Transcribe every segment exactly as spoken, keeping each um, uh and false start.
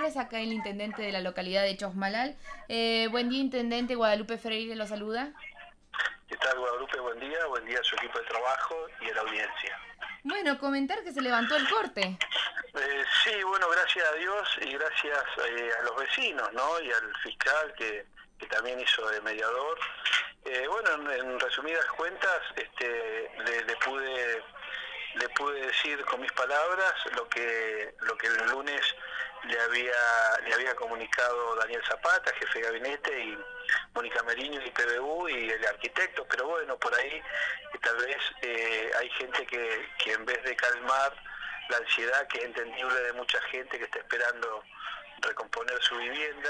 Flores, acá el intendente de la localidad de Chosmalal. Eh, buen día, intendente. Guadalupe Freire lo saluda. ¿Qué tal, Guadalupe? Buen día. Buen día a su equipo de trabajo y a la audiencia. Bueno, comentar que se levantó el corte. Eh, sí, bueno, gracias a Dios y gracias eh, a los vecinos, ¿no? Y al fiscal que, que también hizo de mediador. Eh, bueno, en, en resumidas cuentas, este, le, le pude le pude decir con mis palabras lo que lo que el lunes le había le había comunicado Daniel Zapata, jefe de gabinete, y Mónica Meriño y P B U y el arquitecto, pero bueno, por ahí eh, tal vez eh, hay gente que, que en vez de calmar la ansiedad, que es entendible de mucha gente que está esperando recomponer su vivienda,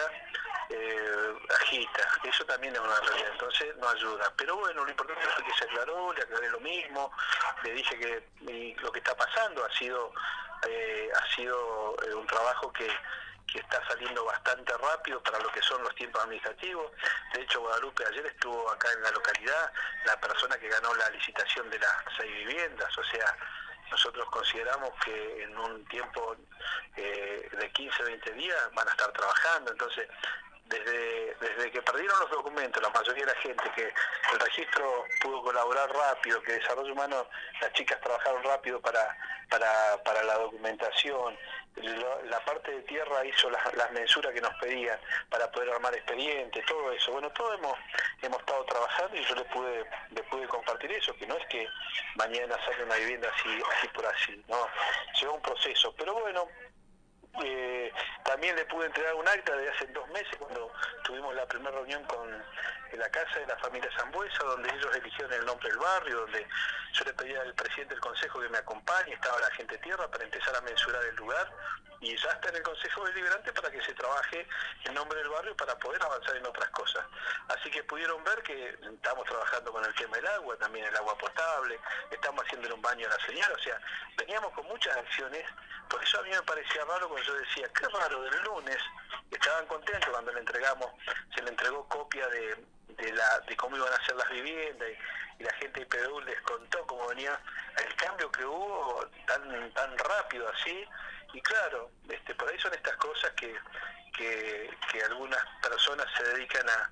eh, agita. Eso también es una realidad, entonces no ayuda. Pero bueno, lo importante fue que se aclaró, le aclaré lo mismo, le dije que y lo que está pasando ha sido eh, ha sido eh, un trabajo que que está saliendo bastante rápido para lo que son los tiempos administrativos. De hecho, Guadalupe, ayer estuvo acá en la localidad la persona que ganó la licitación de las seis viviendas, o sea, nosotros consideramos que en un tiempo eh, de quince a veinte días van a estar trabajando. Entonces, desde, desde que perdieron los documentos, la mayoría de la gente, que el registro pudo colaborar rápido, que Desarrollo Humano, las chicas trabajaron rápido para, para, para la documentación, la parte de tierra hizo las, las mensuras que nos pedían para poder armar expedientes, todo eso. Bueno, todos hemos hemos estado trabajando y yo les pude les pude compartir eso, que no es que mañana sale una vivienda así así por así, no, lleva un proceso. Pero bueno, eh, también le pude entregar un acta de hace dos meses cuando tuvimos la primera reunión con en la casa de la familia Zambuesa, donde ellos eligieron el nombre del barrio, donde yo le pedí al presidente del consejo que me acompañe, estaba la gente de tierra para empezar a mensurar el lugar, y ya está en el consejo deliberante para que se trabaje el nombre del barrio para poder avanzar en otras cosas. Así que pudieron ver que estamos trabajando con el tema del agua, también el agua potable, estamos haciéndole un baño a la señora, o sea, veníamos con muchas acciones. Por eso a mí me parecía raro cuando yo decía, qué raro, del lunes estaban contentos cuando le entregamos, se le entregó copia de de la de cómo iban a ser las viviendas, y, y la gente de P B U les contó cómo venía el cambio que hubo tan tan rápido así. Y claro, este por ahí son estas cosas que que, que algunas personas se dedican a,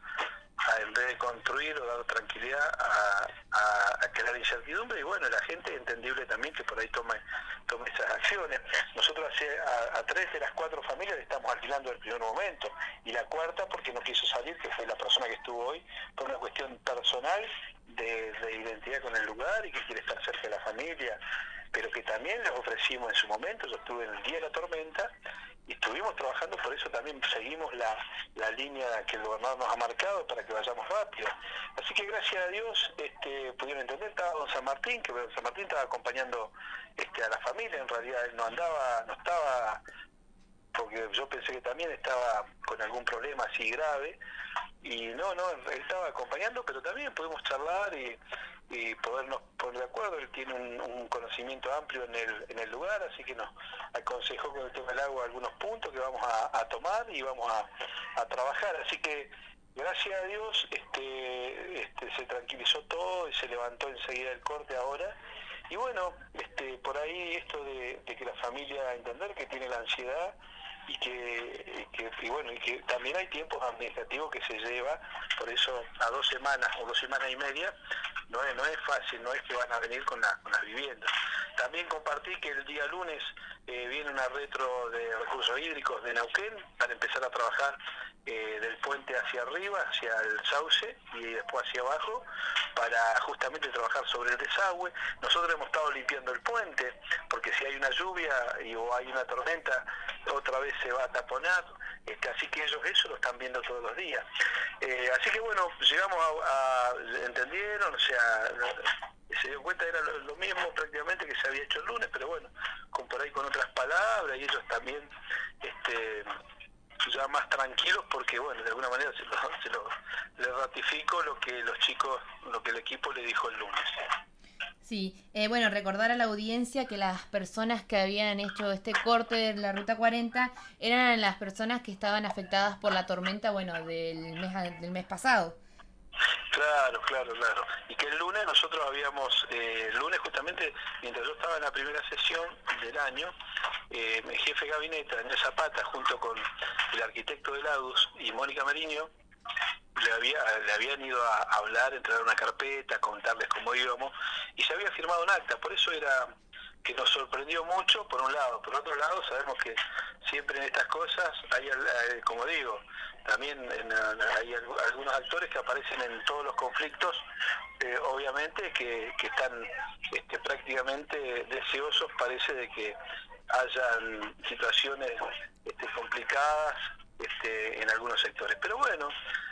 a en vez de construir o dar tranquilidad a, a, a crear incertidumbre, y bueno, la gente entendible también que por ahí tome tome esas acciones. Nosotros a, a tres de las cuatro familias le estamos alquilando el primer momento, y la cuarta porque no quiso salir, que fue la persona que estuvo hoy, por una cuestión personal de, de identidad con el lugar y que quiere estar cerca de la familia, pero que también les ofrecimos en su momento. Yo estuve en el día de la tormenta y estuvimos trabajando, por eso también seguimos la, la línea que el gobernador nos ha marcado para que vayamos rápido. Así que gracias a Dios este, pudieron entender. Estaba don San Martín, que don San Martín estaba acompañando este, a la familia. En realidad él no andaba, no estaba, porque yo pensé que también estaba con algún problema así grave, y no, no, él estaba acompañando, pero también pudimos charlar y, y podernos poner de acuerdo. Él tiene un, un conocimiento amplio en el en el lugar, así que nos aconsejó con el tema del agua algunos puntos que vamos a, a tomar y vamos a, a trabajar. Así que gracias a Dios este, este se tranquilizó todo y se levantó enseguida el corte ahora. Y bueno, este por ahí esto de, de que la familia entender que tiene la ansiedad, y que, y que y bueno y que también hay tiempos administrativos que se lleva, por eso a dos semanas o dos semanas y media no es no es fácil, no es que van a venir con, la, con las viviendas. También compartí que el día lunes eh, viene una retro de recursos hídricos de Neuquén para empezar a trabajar eh, del puente hacia arriba, hacia el sauce, y después hacia abajo, para justamente trabajar sobre el desagüe. Nosotros hemos estado limpiando el puente, porque si hay una lluvia y, o hay una tormenta, otra vez se va a taponar, este, así que ellos eso lo están viendo todos los días. Eh, así que bueno, llegamos a, a entendieron, o sea, se dio cuenta, era lo, lo mismo prácticamente que se había hecho el lunes, pero bueno, con por ahí con otras palabras, y ellos también este ya más tranquilos, porque bueno, de alguna manera se lo, se lo le ratifico lo que los chicos, lo que el equipo le dijo el lunes. Sí, eh, bueno, recordar a la audiencia que las personas que habían hecho este corte de la Ruta cuarenta eran las personas que estaban afectadas por la tormenta, bueno, del mes del mes pasado. Claro, claro, claro. Y que el lunes nosotros habíamos, eh, el lunes justamente, mientras yo estaba en la primera sesión del año, eh, el jefe de gabinete, Daniel Zapata, junto con el arquitecto de Ladus y Mónica Mariño, le, había, le habían ido a hablar, entregar una carpeta, contarles cómo íbamos, y se había firmado un acta. Por eso era que nos sorprendió mucho, por un lado. Por otro lado, sabemos que siempre en estas cosas hay, como digo, también en, hay algunos actores que aparecen en todos los conflictos, eh, obviamente que, que están este, prácticamente deseosos, parece, de que hayan situaciones este, complicadas este, en algunos sectores. Pero bueno,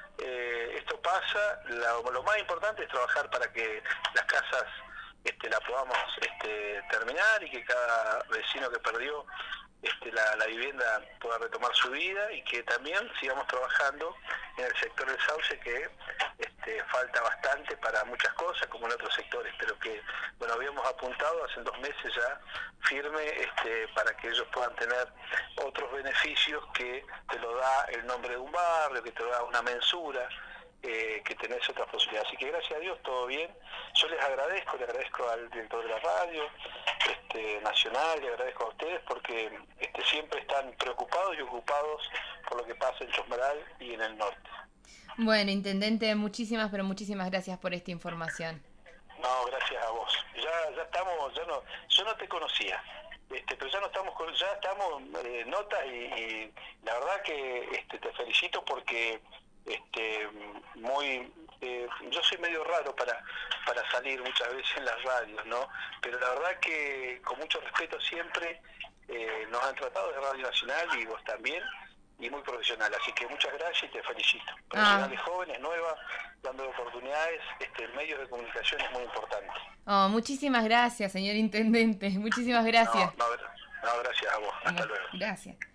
eh, esto pasa. Lo, lo más importante es trabajar para que las casas este, la podamos este, terminar y que cada vecino que perdió este, la, la vivienda pueda retomar su vida, y que también sigamos trabajando en el sector del sauce, que este, falta bastante para muchas cosas como en otros sectores, pero que bueno, habíamos apuntado hace dos meses ya firme este, para que ellos puedan tener otros beneficios que te lo da el nombre de un barrio, que te lo da una mensura, Eh, que tenés otras posibilidades. Así que gracias a Dios todo bien. Yo les agradezco, le agradezco al director de la radio este, nacional, le agradezco a ustedes porque este, siempre están preocupados y ocupados por lo que pasa en Chosmalal y en el norte. Bueno, intendente, muchísimas, pero muchísimas gracias por esta información. No, gracias a vos. Ya, ya estamos, ya no, yo no te conocía. Este, pero ya no estamos con, ya estamos eh, notas y, y la verdad que este, te felicito porque este muy eh, yo soy medio raro para para salir muchas veces en las radios, ¿no? Pero la verdad que con mucho respeto siempre eh, nos han tratado de Radio Nacional, y vos también, y muy profesional, así que muchas gracias y te felicito. Profesionales ah. jóvenes, nuevas, dando oportunidades este, en medios de comunicación es muy importante. Oh, muchísimas gracias, señor intendente, muchísimas gracias. No, no, no gracias a vos, hasta no, luego. Gracias.